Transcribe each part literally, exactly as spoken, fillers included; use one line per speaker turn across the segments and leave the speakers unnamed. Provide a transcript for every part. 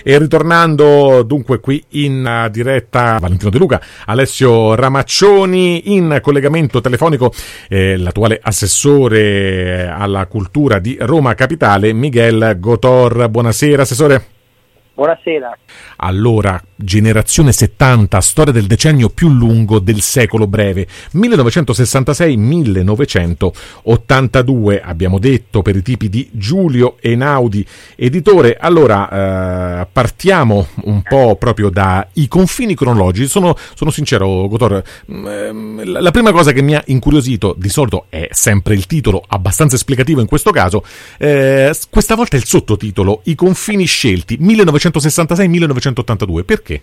E ritornando dunque qui in diretta Valentino De Luca, Alessio Ramaccioni, in collegamento telefonico eh, l'attuale assessore alla cultura di Roma Capitale, Miguel Gotor. Buonasera, assessore.
Buonasera.
Allora, generazione settanta, storia del decennio più lungo del secolo breve, millenovecentosessantasei millenovecentottantadue, abbiamo detto, per i tipi di Giulio Einaudi, editore. Allora, eh, partiamo un po' proprio dai confini cronologici. Sono, sono sincero, Gotor, ehm, la prima cosa che mi ha incuriosito, di solito è sempre il titolo, abbastanza esplicativo in questo caso, eh, questa volta è il sottotitolo, i confini scelti, millenovecentosessantasei millenovecentottantadue, perché?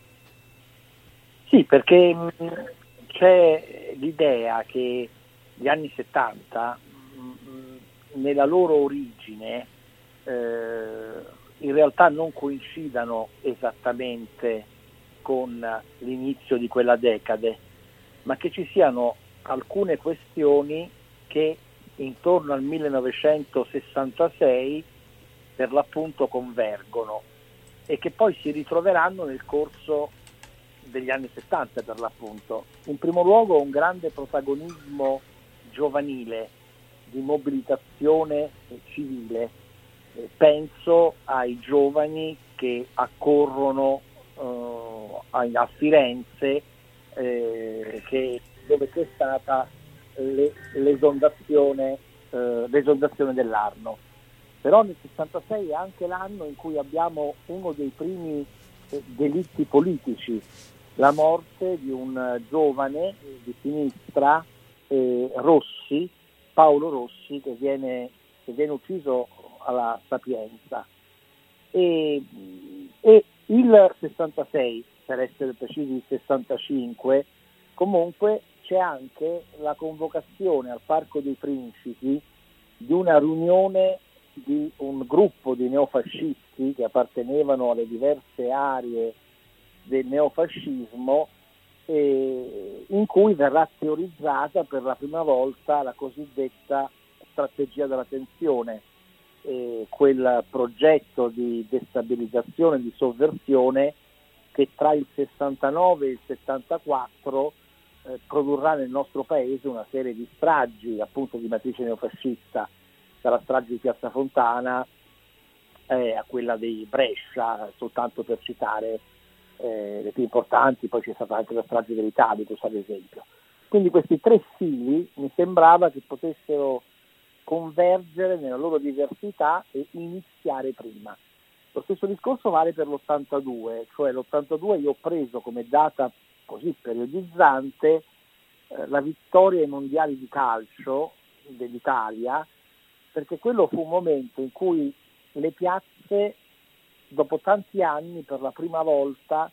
Sì, perché mh, c'è l'idea che gli anni settanta, mh, nella loro origine, eh, in realtà non coincidano esattamente con l'inizio di quella decade, ma che ci siano alcune questioni che intorno al millenovecentosessantasei per l'appunto convergono e che poi si ritroveranno nel corso degli anni settanta per l'appunto. In primo luogo un grande protagonismo giovanile di mobilitazione civile. Eh, penso ai giovani che accorrono eh, a, a Firenze, eh, che, dove c'è stata le, l'esondazione, eh, l'esondazione dell'Arno. Però nel sessantasei è anche l'anno in cui abbiamo uno dei primi eh, delitti politici, la morte di un uh, giovane eh, di sinistra, eh, Rossi, Paolo Rossi, che viene, che viene ucciso alla Sapienza. E, e il sessantasei, per essere precisi il sessantacinque, comunque c'è anche la convocazione al Parco dei Principi di una riunione di un gruppo di neofascisti che appartenevano alle diverse aree del neofascismo, eh, in cui verrà teorizzata per la prima volta la cosiddetta strategia della tensione, eh, quel progetto di destabilizzazione, di sovversione che tra il sessantanove e il settantaquattro eh, produrrà nel nostro paese una serie di stragi appunto di matrice neofascista, dalla strage di Piazza Fontana eh, a quella di Brescia, soltanto per citare eh, le più importanti. Poi c'è stata anche la strage dell'Italicus, ad esempio. Quindi questi tre fili mi sembrava che potessero convergere nella loro diversità e iniziare prima. Lo stesso discorso vale per l'ottantadue, cioè l'ottantadue io ho preso come data così periodizzante eh, la vittoria ai mondiali di calcio dell'Italia, perché quello fu un momento in cui le piazze, dopo tanti anni, per la prima volta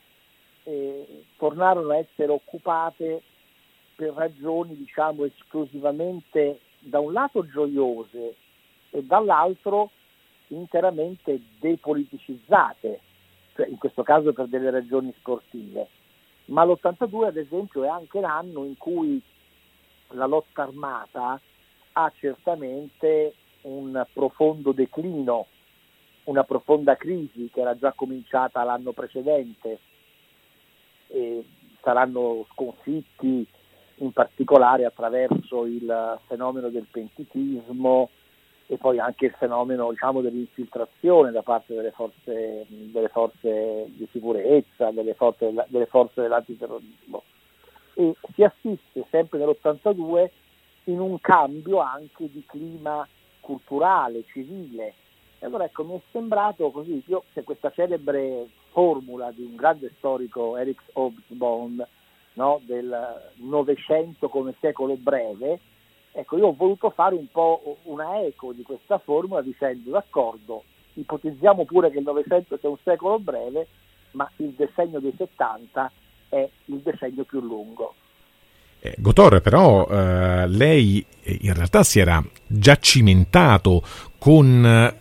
eh, tornarono a essere occupate per ragioni, diciamo, esclusivamente da un lato gioiose e dall'altro interamente depoliticizzate, cioè in questo caso per delle ragioni sportive. Ma l'ottantadue, ad esempio, è anche l'anno in cui la lotta armata ha certamente un profondo declino, una profonda crisi che era già cominciata l'anno precedente, e saranno sconfitti in particolare attraverso il fenomeno del pentitismo e poi anche il fenomeno, diciamo, dell'infiltrazione da parte delle forze, delle forze di sicurezza, delle forze, delle forze dell'antiterrorismo. E si assiste sempre nell'ottantadue in un cambio anche di clima culturale, civile. E allora ecco, mi è sembrato così, io, se questa celebre formula di un grande storico, Eric Hobsbawm, no, del Novecento come secolo breve, ecco, io ho voluto fare un po' una eco di questa formula dicendo, d'accordo, ipotizziamo pure che il Novecento sia un secolo breve, ma il decennio dei settanta è il decennio più lungo.
Eh, Gotor, però eh, lei in realtà si era già cimentato con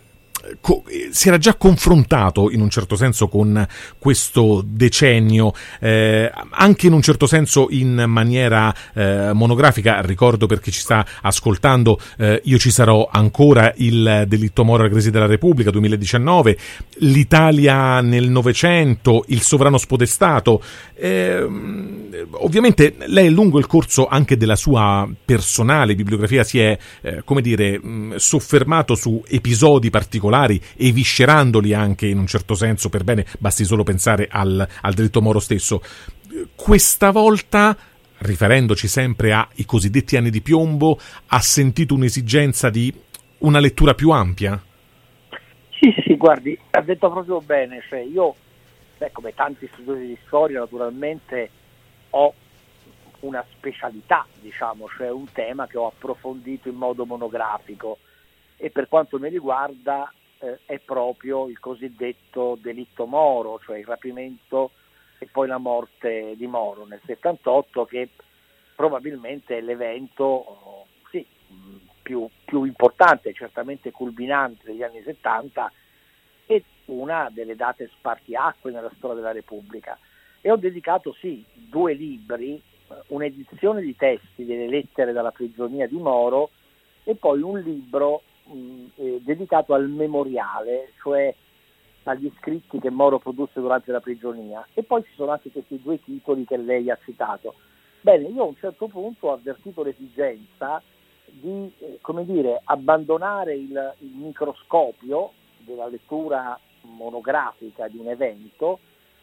co- si era già confrontato in un certo senso con questo decennio, eh, anche in un certo senso in maniera eh, monografica. Ricordo, per chi ci sta ascoltando, eh, Io ci sarò ancora, il delitto Moro alla crisi della Repubblica duemiladiciannove, l'Italia nel Novecento, il sovrano spodestato. Eh, ovviamente lei lungo il corso anche della sua personale bibliografia si è eh, come dire mh, soffermato su episodi particolari, eviscerandoli anche in un certo senso per bene. Basti solo pensare al, al delitto Moro stesso. Questa volta, riferendoci sempre ai cosiddetti anni di piombo, ha sentito un'esigenza di una lettura più ampia?
Sì, sì, guardi, ha detto proprio bene. Cioè io, beh, come tanti studiosi di storia, naturalmente ho una specialità, diciamo, cioè un tema che ho approfondito in modo monografico, e per quanto mi riguarda eh, è proprio il cosiddetto delitto Moro, cioè il rapimento e poi la morte di Moro nel settantotto, che probabilmente è l'evento sì, più, più importante, certamente culminante degli anni settanta, e una delle date spartiacque nella storia della Repubblica. E ho dedicato sì due libri, un'edizione di testi delle lettere dalla prigionia di Moro e poi un libro mh, eh, dedicato al memoriale, cioè agli scritti che Moro produsse durante la prigionia. E poi ci sono anche questi due titoli che lei ha citato. Bene, io a un certo punto ho avvertito l'esigenza di eh, come dire, abbandonare il, il microscopio della lettura monografica di un evento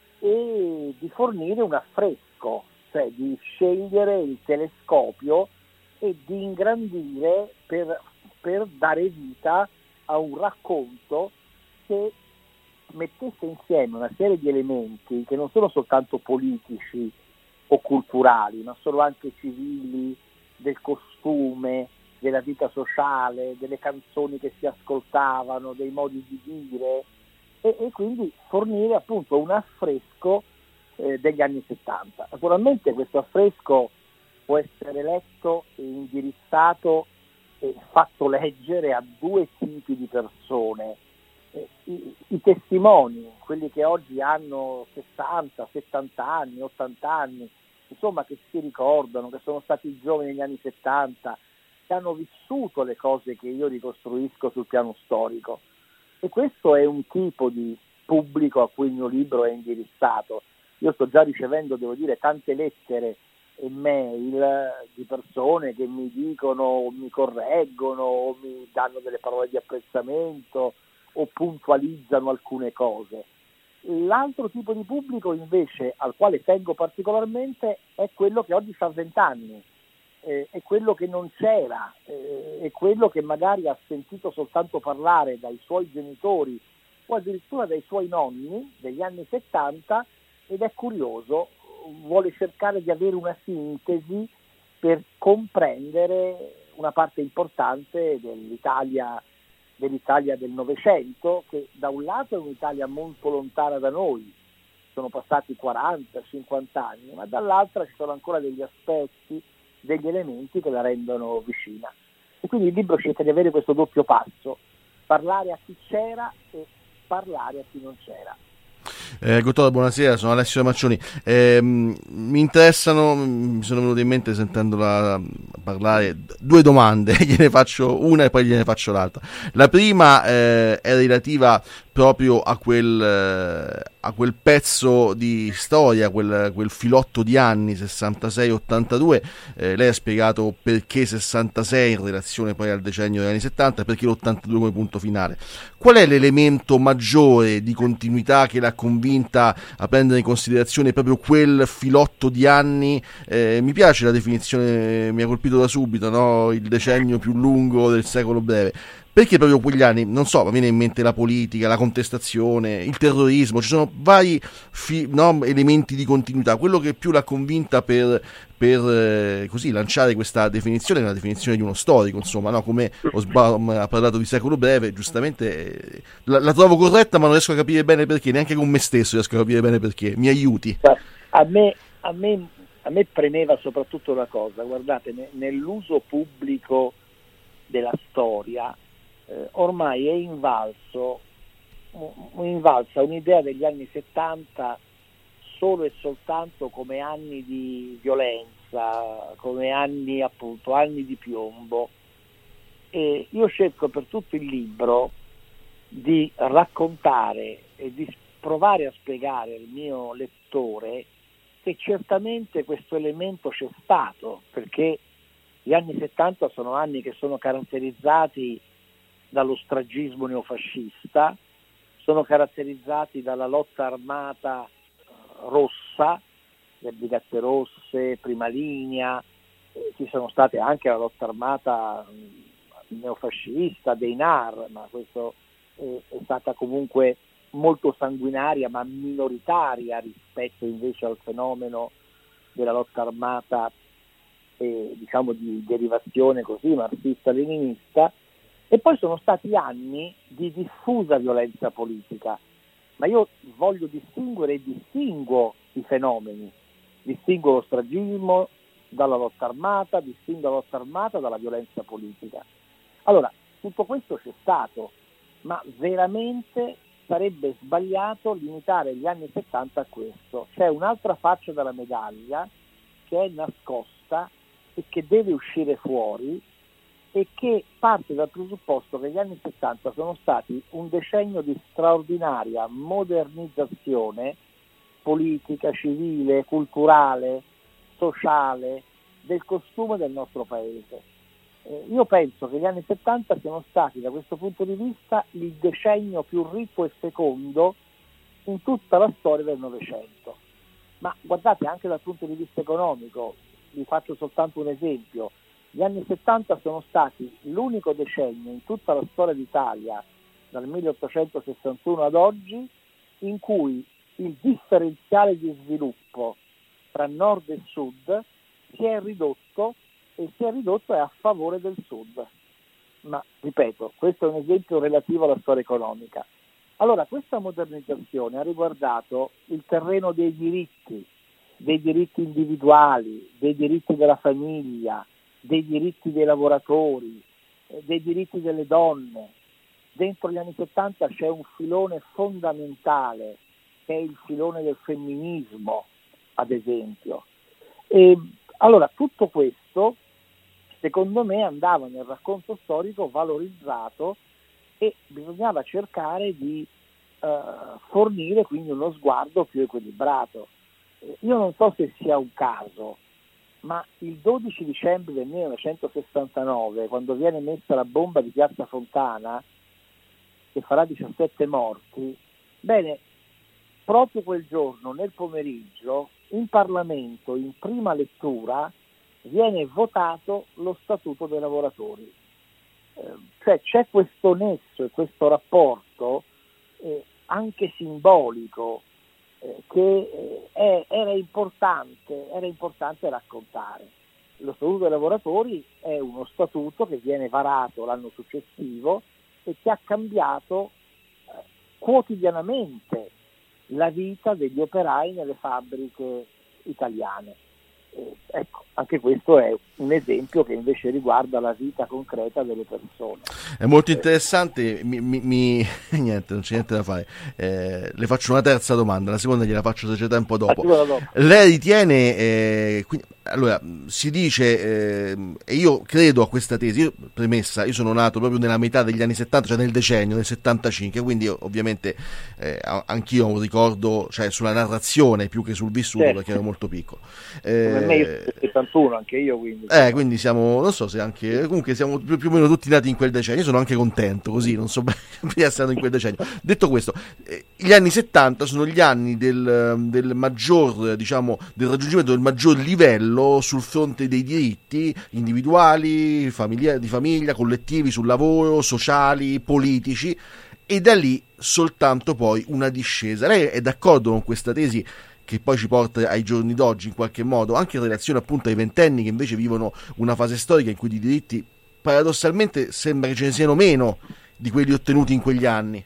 e di fornire un affresco, cioè di scegliere il telescopio e di ingrandire per, per dare vita a un racconto che mettesse insieme una serie di elementi che non sono soltanto politici o culturali, ma sono anche civili, del costume, della vita sociale, delle canzoni che si ascoltavano, dei modi di dire, e, e quindi fornire appunto un affresco eh, degli anni settanta. Naturalmente questo affresco può essere letto e indirizzato e fatto leggere a due tipi di persone. Eh, i, i testimoni, quelli che oggi hanno sessanta, settanta anni, ottanta anni, insomma, che si ricordano, che sono stati giovani negli anni settanta, che hanno vissuto le cose che io ricostruisco sul piano storico. E questo è un tipo di pubblico a cui il mio libro è indirizzato. Io sto già ricevendo, devo dire, tante lettere e mail di persone che mi dicono, o mi correggono, o mi danno delle parole di apprezzamento, o puntualizzano alcune cose. L'altro tipo di pubblico invece al quale tengo particolarmente è quello che oggi ha venti anni, eh, è quello che non c'era, eh, è quello che magari ha sentito soltanto parlare dai suoi genitori o addirittura dai suoi nonni degli anni settanta ed è curioso, vuole cercare di avere una sintesi per comprendere una parte importante dell'Italia dell'Italia del Novecento, che da un lato è un'Italia molto lontana da noi, sono passati quaranta cinquanta anni, ma dall'altra ci sono ancora degli aspetti, degli elementi che la rendono vicina. E quindi il libro cerca di avere questo doppio passo, parlare a chi c'era e parlare a chi non c'era.
Eh, Gottordo, buonasera, sono Alessio Maccioni. Eh, mi interessano, mi sono venute in mente sentendola parlare, due domande, gliene faccio una e poi gliene faccio l'altra. La prima eh, è relativa proprio a quel, eh, a quel pezzo di storia, quel, quel filotto di anni sessantasei ottantadue. Eh, lei ha spiegato perché sessantasei in relazione poi al decennio degli anni settanta, perché l'ottantadue come punto finale. Qual è l'elemento maggiore di continuità che l'ha convinta a prendere in considerazione proprio quel filotto di anni? Eh, mi piace la definizione, mi ha colpito da subito, no? Il decennio più lungo del secolo breve. Perché proprio quegli anni? Non so, mi viene in mente la politica, la contestazione, il terrorismo, ci sono vari fi- no, elementi di continuità. Quello che più l'ha convinta per, per eh, così lanciare questa definizione è una definizione di uno storico, insomma, no? Come Osbaum ha parlato di secolo breve, giustamente eh, la, la trovo corretta, ma non riesco a capire bene perché, neanche con me stesso riesco a capire bene perché. Mi aiuti.
A me, a me, a me premeva soprattutto una cosa, guardate, ne, nell'uso pubblico della storia eh, ormai è invalso, invalsa un'idea degli anni settanta solo e soltanto come anni di violenza, come anni appunto, anni di piombo. E io cerco per tutto il libro di raccontare e di provare a spiegare al mio lettore che certamente questo elemento c'è stato, perché gli anni settanta sono anni che sono caratterizzati dallo stragismo neofascista, sono caratterizzati dalla lotta armata rossa, le brigate rosse, prima linea, eh, ci sono state anche la lotta armata mh, neofascista, dei N A R, ma questo eh, è stata comunque molto sanguinaria ma minoritaria rispetto invece al fenomeno della lotta armata eh, diciamo di derivazione così marxista-leninista. E poi sono stati anni di diffusa violenza politica, ma io voglio distinguere e distinguo i fenomeni, distingo lo stragismo dalla lotta armata, distingo la lotta armata dalla violenza politica. Allora, tutto questo c'è stato, ma veramente sarebbe sbagliato limitare gli anni settanta a questo. C'è un'altra faccia della medaglia che è nascosta e che deve uscire fuori, e che parte dal presupposto che gli anni settanta sono stati un decennio di straordinaria modernizzazione politica, civile, culturale, sociale, del costume del nostro paese. Eh, io penso che gli anni settanta siano stati da questo punto di vista il decennio più ricco e fecondo in tutta la storia del Novecento. Ma guardate, anche dal punto di vista economico, vi faccio soltanto un esempio. Gli anni settanta sono stati l'unico decennio in tutta la storia d'Italia, dal milleottocentosessantuno ad oggi, in cui il differenziale di sviluppo tra nord e sud si è ridotto e si è ridotto a favore del sud. Ma, ripeto, questo è un esempio relativo alla storia economica. Allora, questa modernizzazione ha riguardato il terreno dei diritti, dei diritti individuali, dei diritti della famiglia, dei diritti dei lavoratori, eh, dei diritti delle donne. Dentro gli anni settanta c'è un filone fondamentale, che è il filone del femminismo, ad esempio. E, allora, tutto questo, secondo me, andava nel racconto storico valorizzato e bisognava cercare di eh, fornire quindi uno sguardo più equilibrato. Eh, io non so se sia un caso, ma il dodici dicembre del millenovecentosessantanove, quando viene messa la bomba di Piazza Fontana, che farà diciassette morti, bene, proprio quel giorno, nel pomeriggio, in Parlamento, in prima lettura, viene votato lo Statuto dei lavoratori. Eh, cioè c'è questo nesso e questo rapporto eh, anche simbolico eh, che eh, è, era importante, era importante raccontare. Lo Statuto dei lavoratori è uno statuto che viene varato l'anno successivo e che ha cambiato eh, quotidianamente la vita degli operai nelle fabbriche italiane. Eh, ecco, anche questo è un esempio che invece riguarda la vita concreta delle persone.
È molto interessante, mi, mi, mi... niente, non c'è niente da fare. Eh, le faccio una terza domanda, la seconda gliela faccio se c'è tempo dopo.
dopo.
Lei ritiene, eh, quindi, allora, si dice, eh, e io credo a questa tesi, io, premessa, io sono nato proprio nella metà degli anni settanta, cioè nel decennio, nel settantacinque, quindi io, ovviamente eh, anch'io ho un ricordo, cioè sulla narrazione più che sul vissuto, certo, perché ero molto piccolo. Eh,
per me io sono settantuno, anche io quindi.
Eh, quindi siamo, non so se anche, comunque siamo più, più o meno tutti nati in quel decennio, io sono anche contento, così, non so bene di essere nato in quel decennio. Detto questo, eh, gli anni settanta sono gli anni del, del maggior, diciamo, del raggiungimento del maggior livello sul fronte dei diritti individuali, famiglia, di famiglia, collettivi, sul lavoro, sociali, politici, e da lì soltanto poi una discesa. Lei è d'accordo con questa tesi, che poi ci porta ai giorni d'oggi in qualche modo, anche in relazione appunto ai ventenni che invece vivono una fase storica in cui di diritti paradossalmente sembra che ce ne siano meno di quelli ottenuti in quegli anni?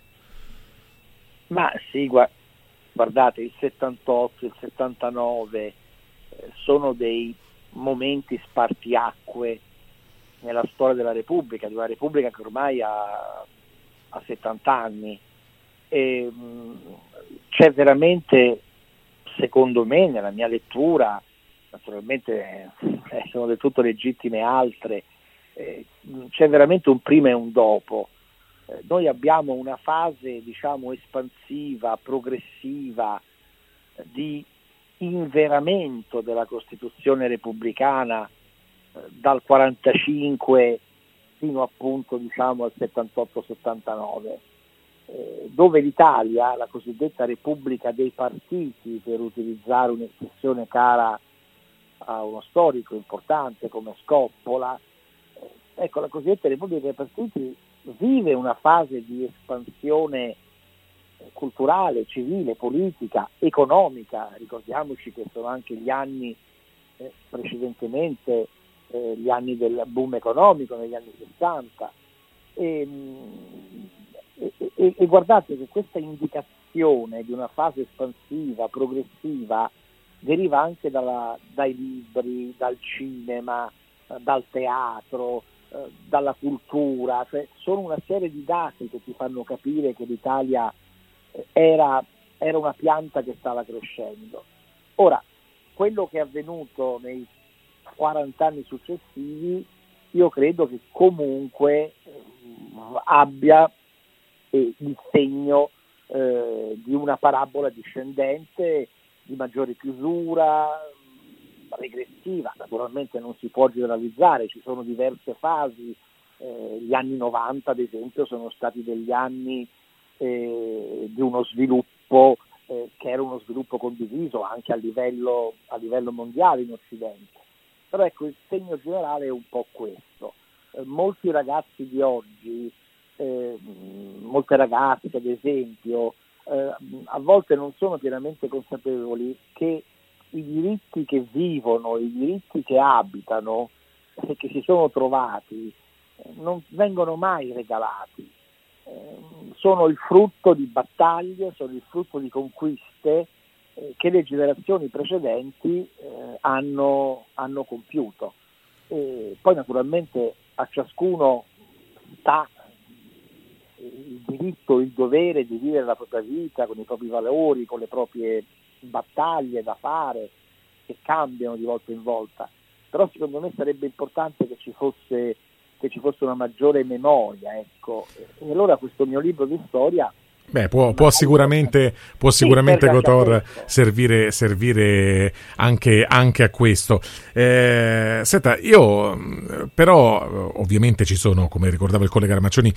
Ma sì, guardate, il settantotto, il settantanove eh, sono dei momenti spartiacque nella storia della Repubblica, di una Repubblica che ormai ha, ha settanta anni. E, mh, c'è veramente, secondo me, nella mia lettura, naturalmente eh, sono del tutto legittime altre, eh, c'è veramente un prima e un dopo. Eh, noi abbiamo una fase, diciamo, espansiva, progressiva, eh, di inveramento della Costituzione repubblicana eh, dal quarantacinque fino appunto, diciamo, al settantotto settantanove, eh, dove l'Italia, la cosiddetta Repubblica dei partiti, per utilizzare un'espressione cara a uno storico importante come Scoppola, eh, ecco, la cosiddetta Repubblica dei partiti vive una fase di espansione culturale, civile, politica, economica. Ricordiamoci che sono anche gli anni eh, precedentemente, eh, gli anni del boom economico negli anni sessanta, e, e, e, e guardate che questa indicazione di una fase espansiva, progressiva, deriva anche dalla, dai libri, dal cinema, dal teatro, eh, dalla cultura, cioè sono una serie di dati che ti fanno capire che l'Italia era, era una pianta che stava crescendo. Ora, quello che è avvenuto nei quaranta anni successivi, io credo che comunque eh, abbia eh, il segno eh, di una parabola discendente, di maggiore chiusura, regressiva. Naturalmente non si può generalizzare, ci sono diverse fasi. Eh, gli anni novanta, ad esempio, sono stati degli anni eh, di uno sviluppo eh, che era uno sviluppo condiviso anche a livello, a livello mondiale in Occidente. Però ecco, il segno generale è un po' questo. Eh, molti ragazzi di oggi, eh, molte ragazze ad esempio, eh, a volte non sono pienamente consapevoli che i diritti che vivono, i diritti che abitano e che si sono trovati eh, non vengono mai regalati, eh, sono il frutto di battaglie, sono il frutto di conquiste eh, che le generazioni precedenti eh, hanno, hanno compiuto. E poi naturalmente a ciascuno sta il diritto, il dovere di vivere la propria vita con i propri valori, con le proprie battaglie da fare che cambiano di volta in volta, però secondo me sarebbe importante che ci fosse che ci fosse una maggiore memoria, ecco. E allora questo mio libro di storia
Beh, può, può sicuramente, può sicuramente sì, Gotor servire, servire anche, anche a questo. Eh, senta, io però ovviamente ci sono, come ricordava il collega Ramaccioni,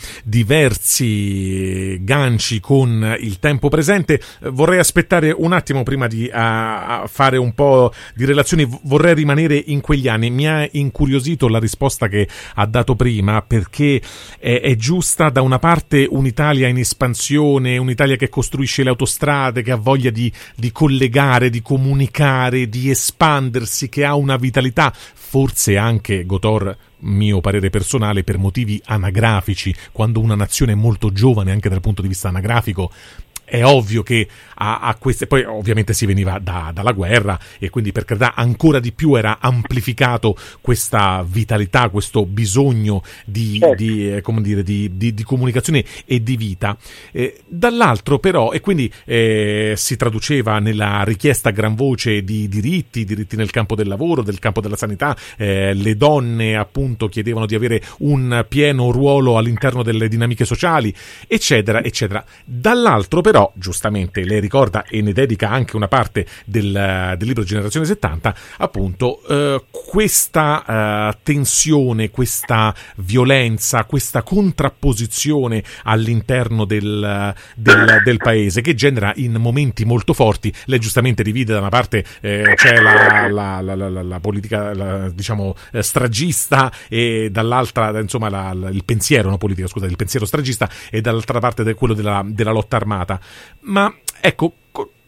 diversi ganci con il tempo presente. Vorrei aspettare un attimo prima di a, a fare un po' di relazioni, vorrei rimanere in quegli anni. Mi ha incuriosito la risposta che ha dato prima, perché è, è giusta. Da una parte un'Italia in espansione, un'Italia che costruisce le autostrade, che ha voglia di, di collegare, di comunicare, di espandersi, che ha una vitalità, forse anche, Gotor, mio parere personale, per motivi anagrafici. Quando una nazione è molto giovane anche dal punto di vista anagrafico, è ovvio che a, a queste, poi ovviamente si veniva da, dalla guerra e quindi per carità ancora di più era amplificato questa vitalità, questo bisogno di, di, eh, come dire, di, di, di comunicazione e di vita. Eh, dall'altro però, e quindi eh, si traduceva nella richiesta a gran voce di diritti, diritti nel campo del lavoro, del campo della sanità, eh, le donne appunto chiedevano di avere un pieno ruolo all'interno delle dinamiche sociali, eccetera, eccetera. Dall'altro però, giustamente lei ricorda e ne dedica anche una parte del, del libro Generazione settanta, appunto eh, questa eh, tensione, questa violenza, questa contrapposizione all'interno del, del, del paese, che genera in momenti molto forti. Lei giustamente divide: da una parte eh, c'è la, la, la, la, la politica, la, diciamo, eh, stragista, e dall'altra insomma la, la, il pensiero, no politica, scusate, il pensiero stragista, e dall'altra parte de, quello della, della lotta armata. Ma ecco,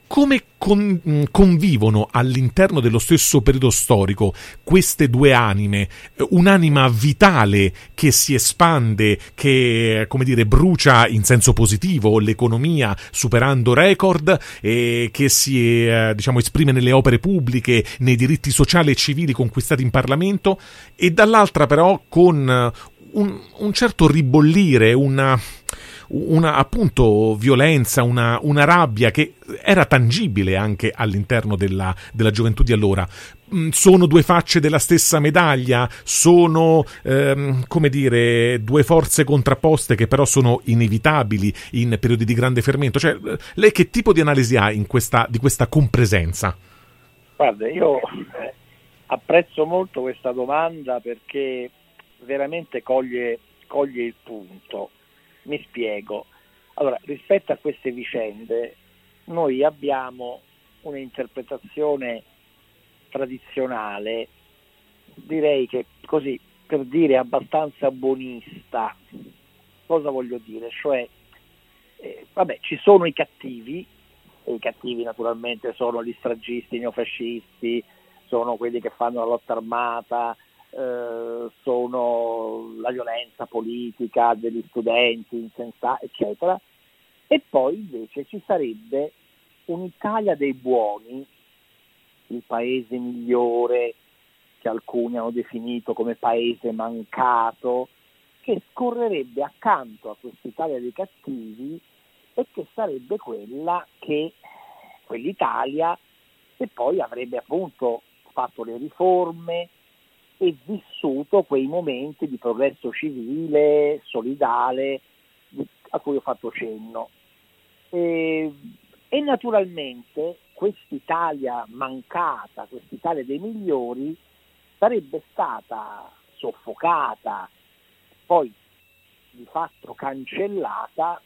come con, convivono all'interno dello stesso periodo storico queste due anime, un'anima vitale che si espande, che, come dire, brucia in senso positivo l'economia superando record, e che si eh, diciamo esprime nelle opere pubbliche, nei diritti sociali e civili conquistati in Parlamento, e dall'altra però con un, un certo ribollire, una una appunto violenza, una, una rabbia che era tangibile anche all'interno della, della gioventù di allora. Sono due facce della stessa medaglia, sono ehm, come dire due forze contrapposte che però sono inevitabili in periodi di grande fermento. Cioè, lei che tipo di analisi ha in questa, di questa compresenza?
Guarda, io apprezzo molto questa domanda perché veramente coglie, coglie il punto. Mi spiego. Allora, rispetto a queste vicende, noi abbiamo un'interpretazione tradizionale, direi che così, per dire, abbastanza buonista. Cosa voglio dire? Cioè, eh, vabbè, ci sono i cattivi, e i cattivi naturalmente sono gli stragisti, i neofascisti, sono quelli che fanno la lotta armata, Eh, sono la violenza politica degli studenti insensati, eccetera, e poi invece ci sarebbe un'Italia dei buoni, il paese migliore che alcuni hanno definito come paese mancato, che scorrerebbe accanto a quest'Italia dei cattivi e che sarebbe quella che quell'Italia che poi avrebbe appunto fatto le riforme e vissuto quei momenti di progresso civile, solidale, a cui ho fatto cenno. E, e naturalmente quest'Italia mancata, quest'Italia dei migliori, sarebbe stata soffocata, poi di fatto cancellata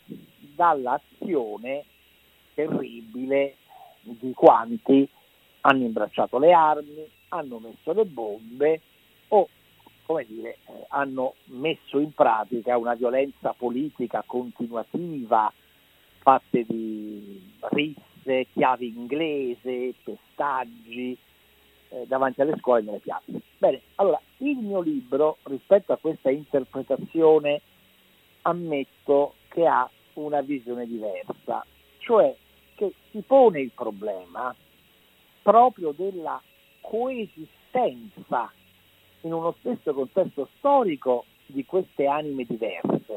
dall'azione terribile di quanti hanno imbracciato le armi, hanno messo le bombe, o come dire, eh, hanno messo in pratica una violenza politica continuativa, fatte di risse, chiavi inglese, pestaggi eh, davanti alle scuole e nelle piazze. Bene, allora il mio libro rispetto a questa interpretazione ammetto che ha una visione diversa, cioè che si pone il problema proprio della coesistenza in uno stesso contesto storico di queste anime diverse.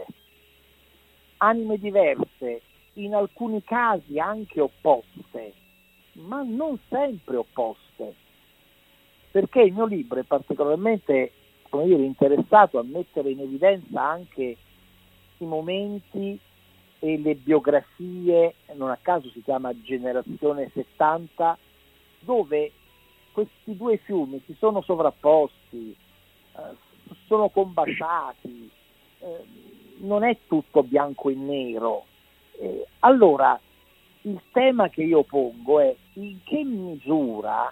Anime diverse, in alcuni casi anche opposte, ma non sempre opposte, perché il mio libro è particolarmente, come dire, interessato a mettere in evidenza anche i momenti e le biografie, non a caso si chiama Generazione settanta, dove questi due fiumi si sono sovrapposti, eh, sono combaciati, eh, non è tutto bianco e nero. Eh, allora, il tema che io pongo è in che misura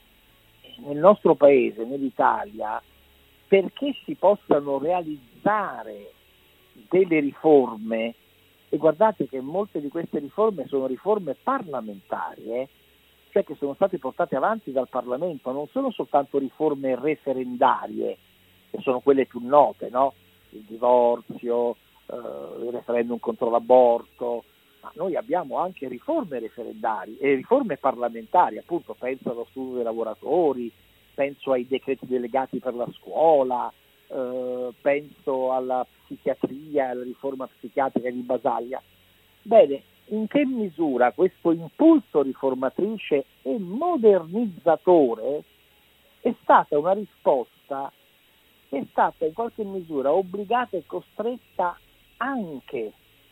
nel nostro paese, nell'Italia, perché si possano realizzare delle riforme, e guardate che molte di queste riforme sono riforme parlamentari, eh, cioè che sono state portate avanti dal Parlamento, non sono soltanto riforme referendarie, che sono quelle più note, no? Il divorzio, eh, il referendum contro l'aborto, ma noi abbiamo anche riforme referendarie e riforme parlamentari, appunto penso allo studio dei lavoratori, penso ai decreti delegati per la scuola, eh, penso alla psichiatria, alla riforma psichiatrica di Basaglia. Bene, in che misura questo impulso riformatrice e modernizzatore è stata una risposta che è stata in qualche misura obbligata e costretta anche,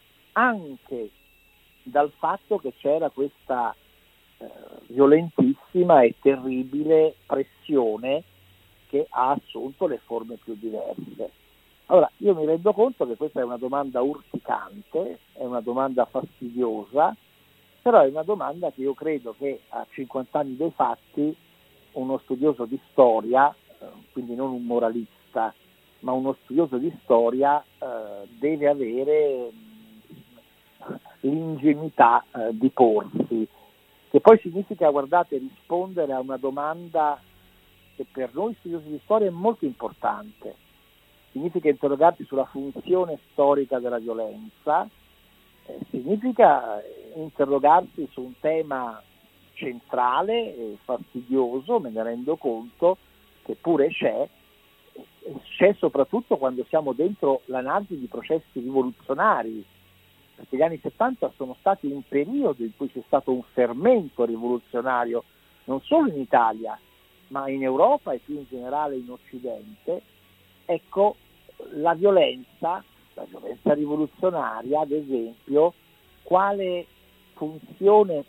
anche dal fatto che c'era questa eh, violentissima e terribile pressione che ha assunto le forme più diverse. Allora, io mi rendo conto che questa è una domanda urticante, è una domanda fastidiosa, però è una domanda che io credo che a cinquanta anni dei fatti uno studioso di storia, eh, quindi non un moralista, ma uno studioso di storia eh, deve avere mh, l'ingenuità eh, di porsi. che poi significa, guardate, rispondere a una domanda che per noi studiosi di storia è molto importante. Significa interrogarsi sulla funzione storica della violenza, eh, significa interrogarsi su un tema centrale e fastidioso, me ne rendo conto, che pure c'è, e c'è soprattutto quando siamo dentro l'analisi di processi rivoluzionari, perché gli anni settanta sono stati un periodo in cui c'è stato un fermento rivoluzionario, non solo in Italia, ma in Europa e più in generale in Occidente. Ecco, la violenza, la violenza rivoluzionaria, ad esempio, quale funzione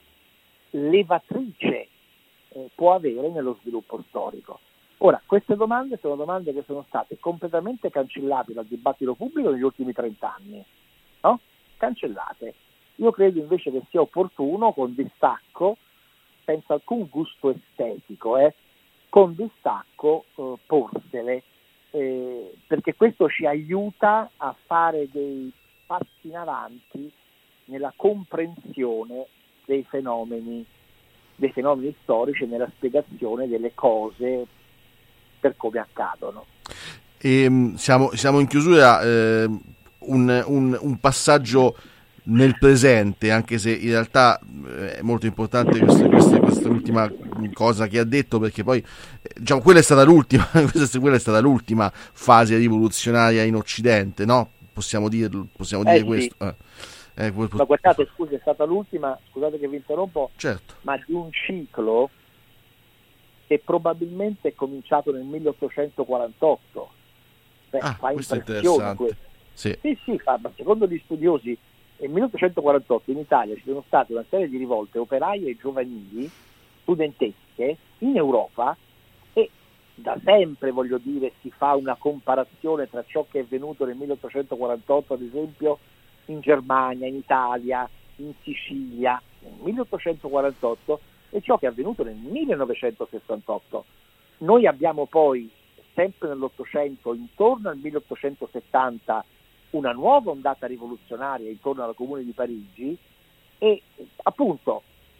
levatrice eh, può avere nello sviluppo storico. Ora, queste domande sono domande che sono state completamente cancellate dal dibattito pubblico negli ultimi trent'anni, no? Cancellate. Io credo invece che sia opportuno, con distacco, senza alcun gusto estetico, eh, con distacco eh, porsele, eh, perché questo ci aiuta a fare dei passi in avanti nella comprensione dei fenomeni, dei fenomeni storici e nella spiegazione delle cose per come accadono.
E, siamo, siamo in chiusura, eh, un, un, un passaggio nel presente, anche se in realtà è molto importante questa, questa, questa ultima cosa che ha detto, perché poi diciamo quella è stata l'ultima quella è stata l'ultima fase rivoluzionaria in Occidente, no? Possiamo dirlo, possiamo dire
eh,
questo.
Sì.
Eh. Eh,
Ma guardate, scusi, è stata l'ultima, scusate che vi interrompo,
certo.
ma di un ciclo che probabilmente è cominciato nel milleottocentoquarantotto. Beh,
ah,
fa
questo è
impressione
interessante.
questo.
Sì,
sì, sì fa, ma secondo gli studiosi nel milleottocentoquarantotto in Italia ci sono state una serie di rivolte operaie e giovanili, studentesche, in Europa, e da sempre, voglio dire, si fa una comparazione tra ciò che è avvenuto nel milleottocentoquarantotto, ad esempio, in Germania, in Italia, in Sicilia, nel milleottocentoquarantotto, e ciò che è avvenuto nel millenovecentosessantotto. Noi abbiamo poi, sempre nell'Ottocento, intorno al milleottocentosettanta, una nuova ondata rivoluzionaria intorno alla Comune di Parigi, e appunto,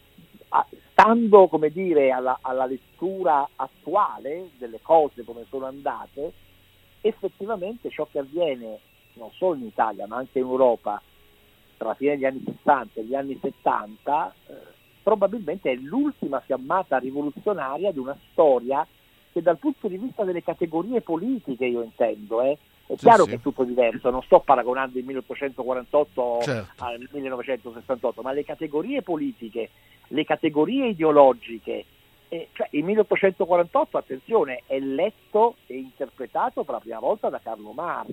stando, come dire, alla, alla lettura attuale delle cose come sono andate, effettivamente ciò che avviene non solo in Italia ma anche in Europa tra la fine degli anni sessanta e gli anni settanta eh, probabilmente è l'ultima fiammata rivoluzionaria di una storia che dal punto di vista delle categorie politiche, io intendo, eh, è
sì,
chiaro
sì.
che è tutto diverso, non sto paragonando il milleottocentoquarantotto
certo.
al millenovecentosessantotto, ma le categorie politiche, le categorie ideologiche, eh, cioè il milleottocentoquarantotto, attenzione, è letto e interpretato per la prima volta da Carlo Marx.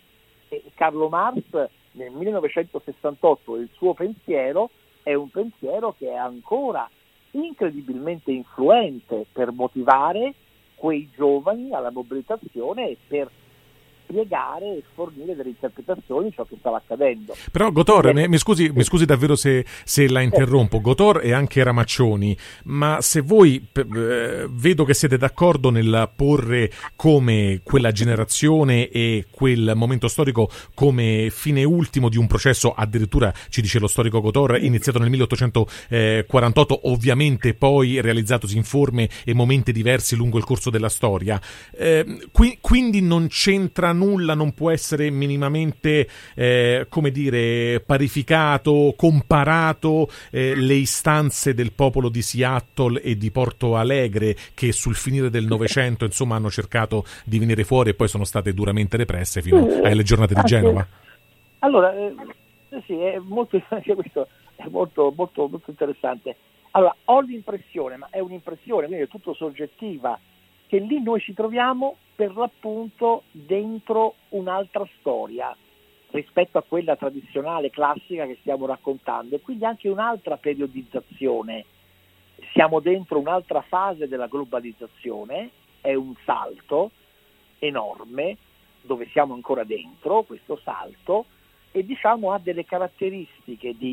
E Carlo Marx nel millenovecentosessantotto il suo pensiero è un pensiero che è ancora incredibilmente influente per motivare quei giovani alla mobilitazione e per spiegare e fornire delle interpretazioni di ciò che stava accadendo.
Però Gotor, mi, mi, scusi, mi scusi davvero se, se la interrompo, Gotor e anche Ramaccioni, ma se voi eh, vedo che siete d'accordo nel porre come quella generazione e quel momento storico come fine ultimo di un processo, addirittura ci dice lo storico Gotor, iniziato nel milleottocentoquarantotto, ovviamente poi realizzatosi in forme e momenti diversi lungo il corso della storia, eh, qui, quindi non c'entra nulla, non può essere minimamente eh, come dire parificato, comparato eh, le istanze del popolo di Seattle e di Porto Alegre, che sul finire del Novecento insomma hanno cercato di venire fuori e poi sono state duramente represse fino alle giornate di Genova.
Allora eh, sì, è molto, questo è molto, molto, molto interessante. Allora, ho l'impressione, ma è un'impressione, quindi è tutto soggettiva, che lì noi ci troviamo per l'appunto dentro un'altra storia rispetto a quella tradizionale, classica che stiamo raccontando, e quindi anche un'altra periodizzazione. Siamo dentro un'altra fase della globalizzazione, è un salto enorme, dove siamo ancora dentro questo salto, e diciamo ha delle caratteristiche di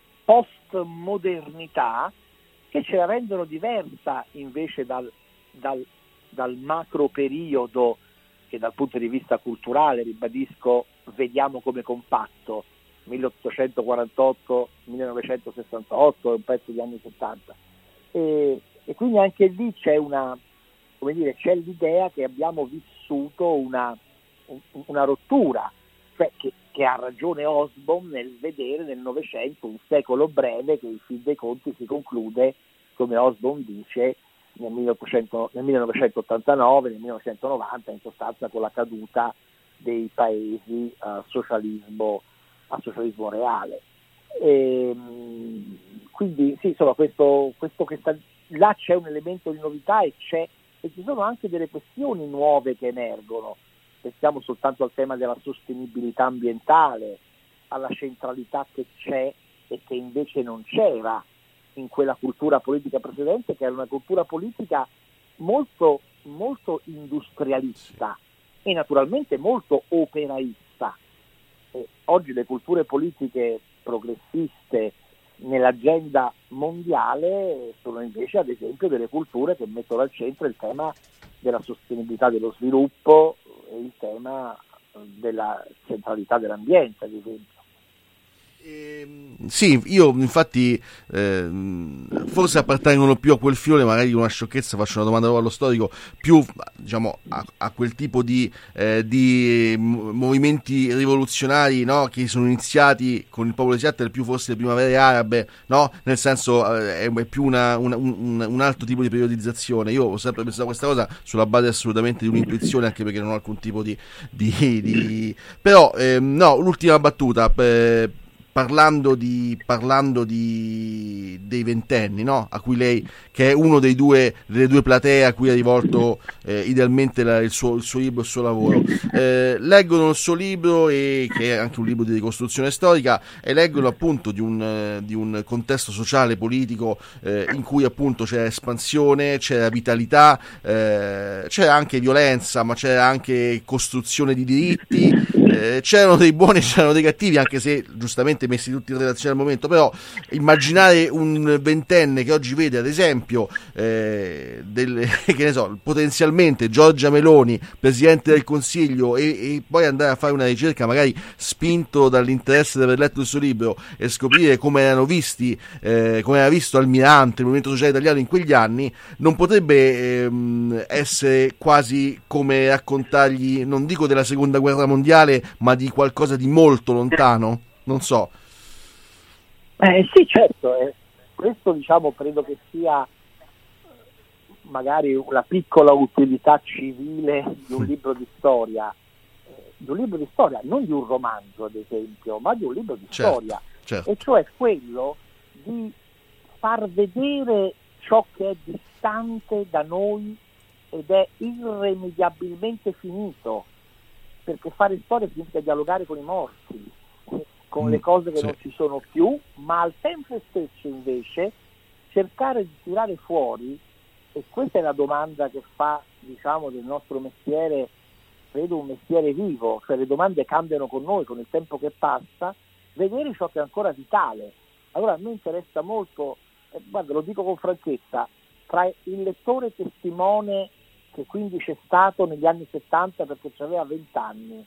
postmodernità che ce la rendono diversa invece dal, dal dal macro periodo che dal punto di vista culturale, ribadisco, vediamo come compatto, milleottocentoquarantotto millenovecentosessantotto, è un pezzo degli anni settanta, e, e quindi anche lì c'è una, come dire, c'è l'idea che abbiamo vissuto una, una rottura, cioè che, che ha ragione Hobsbawm nel vedere nel Novecento un secolo breve che in fin dei conti si conclude, come Hobsbawm dice, nel, milleottocento, nel millenovecentottantanove, nel millenovecentonovanta, in sostanza con la caduta dei paesi a socialismo, a socialismo reale. E, quindi sì, insomma, questo, questo che sta, là c'è un elemento di novità e, c'è, e ci sono anche delle questioni nuove che emergono. Pensiamo soltanto al tema della sostenibilità ambientale, alla centralità che c'è e che invece non c'era in quella cultura politica precedente, che era una cultura politica molto, molto industrialista e naturalmente molto operaista. E oggi le culture politiche progressiste nell'agenda mondiale sono invece ad esempio delle culture che mettono al centro il tema della sostenibilità dello sviluppo e il tema della centralità dell'ambiente, ad esempio.
Eh, sì, io infatti eh, forse appartengono più a quel filone, magari una sciocchezza, faccio una domanda allo storico, più diciamo a, a quel tipo di, eh, di movimenti rivoluzionari, no? Che sono iniziati con il popolo di Seattle, più forse le primavere arabe, no? Nel senso eh, è più una, una, un, un altro tipo di periodizzazione. Io ho sempre pensato a questa cosa sulla base assolutamente di un'intuizione, anche perché non ho alcun tipo di, di, di... però eh, no, l'ultima battuta eh, Parlando di parlando di dei ventenni, no? A cui lei, che è uno dei due delle due platee a cui ha rivolto eh, idealmente la, il, suo, il suo libro, il suo lavoro, eh, leggono il suo libro, e che è anche un libro di ricostruzione storica, e leggono appunto di un, eh, di un contesto sociale, politico, eh, in cui appunto c'era espansione, c'era vitalità, eh, c'era anche violenza, ma c'era anche costruzione di diritti, eh, c'erano dei buoni, c'erano dei cattivi, anche se giustamente messi tutti in relazione al momento. Però immaginare un ventenne che oggi vede ad esempio eh, del, che ne so, potenzialmente Giorgia Meloni Presidente del Consiglio, e, e poi andare a fare una ricerca magari spinto dall'interesse di aver letto il suo libro e scoprire come erano visti eh, come era visto Almirante, il movimento sociale italiano in quegli anni, non potrebbe ehm, essere quasi come raccontargli, non dico della seconda guerra mondiale, ma di qualcosa di molto lontano? Non so.
Eh, sì, certo, eh. Questo diciamo credo che sia magari una piccola utilità civile di un libro di storia, eh, di un libro di storia, non di un romanzo ad esempio, ma di un libro di
certo,
storia,
certo.
E cioè quello di far vedere ciò che è distante da noi ed è irrimediabilmente finito, perché fare storia significa dialogare con i morti, con le cose che
sì.
non ci sono più, ma al tempo stesso invece cercare di tirare fuori, e questa è la domanda che fa, diciamo, del nostro mestiere, credo un mestiere vivo, cioè le domande cambiano con noi, con il tempo che passa, vedere ciò che è ancora vitale. Allora a me interessa molto, eh, guarda, lo dico con franchezza, tra il lettore testimone che quindi c'è stato negli anni settanta perché aveva venti anni,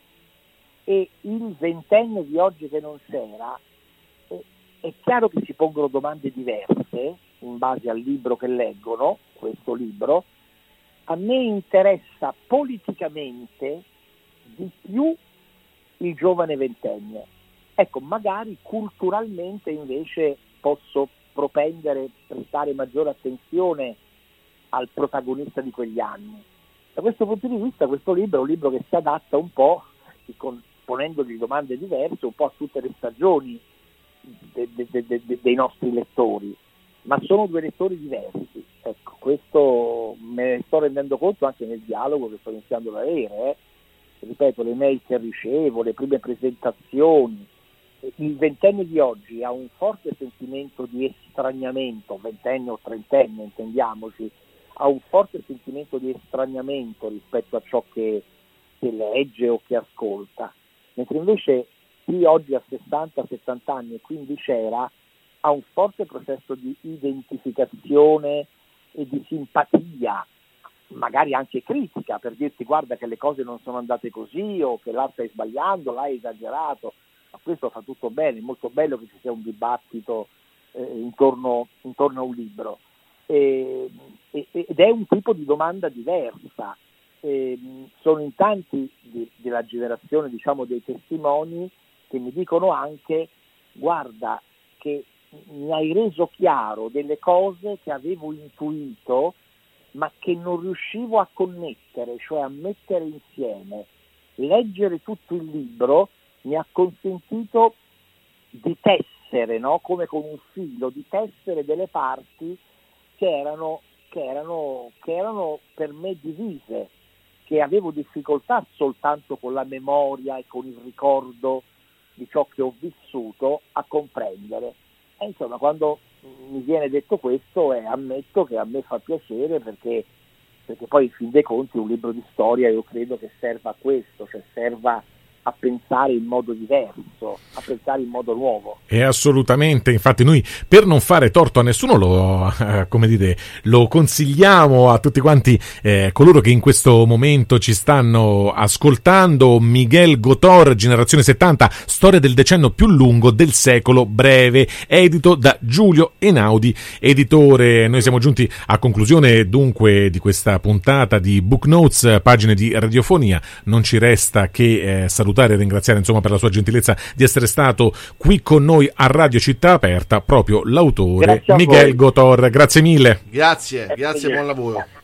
e il ventenne di oggi che non c'era, eh, è chiaro che si pongono domande diverse in base al libro che leggono, questo libro. A me interessa politicamente di più il giovane ventenne. Ecco, magari culturalmente invece posso propendere, prestare maggiore attenzione al protagonista di quegli anni. Da questo punto di vista questo libro è un libro che si adatta un po', con ponendogli domande diverse, un po' a tutte le stagioni de, de, de, de, dei nostri lettori, ma sono due lettori diversi. Ecco, questo me ne sto rendendo conto anche nel dialogo che sto iniziando ad avere. Eh. Ripeto, le mail che ricevo, le prime presentazioni. Il ventenne di oggi ha un forte sentimento di estraniamento, ventenne o trentenne, intendiamoci, ha un forte sentimento di estraniamento rispetto a ciò che, che legge o che ascolta. Mentre invece chi oggi ha sessanta settanta anni e quindi c'era, ha un forte processo di identificazione e di simpatia, magari anche critica, per dirti guarda che le cose non sono andate così, o che là stai sbagliando, là hai esagerato. Ma questo fa tutto bene, è molto bello che ci sia un dibattito eh, intorno, intorno a un libro, e, e, ed è un tipo di domanda diversa. E, sono in tanti di, della generazione, diciamo, dei testimoni che mi dicono anche: guarda che mi hai reso chiaro delle cose che avevo intuito ma che non riuscivo a connettere, cioè a mettere insieme. Leggere tutto il libro mi ha consentito di tessere, no? Come con un filo, di tessere delle parti che erano, che erano, che erano per me divise, che avevo difficoltà soltanto con la memoria e con il ricordo di ciò che ho vissuto a comprendere. E insomma, quando mi viene detto questo, eh, ammetto che a me fa piacere, perché, perché poi in fin dei conti un libro di storia io credo che serva a questo, cioè serva a pensare in modo diverso, a pensare in modo nuovo.
E assolutamente, infatti noi, per non fare torto a nessuno, lo, eh, come dite, lo consigliamo a tutti quanti eh, coloro che in questo momento ci stanno ascoltando. Miguel Gotor, Generazione settanta, storia del decennio più lungo del secolo breve, edito da Giulio Einaudi, editore. Noi siamo giunti a conclusione dunque di questa puntata di Book Notes, pagine di radiofonia. Non ci resta che eh, salutare e ringraziare insomma per la sua gentilezza di essere stato qui con noi a Radio Città Aperta, proprio l'autore Miguel Gotor. Grazie mille.
Grazie, grazie, buon lavoro.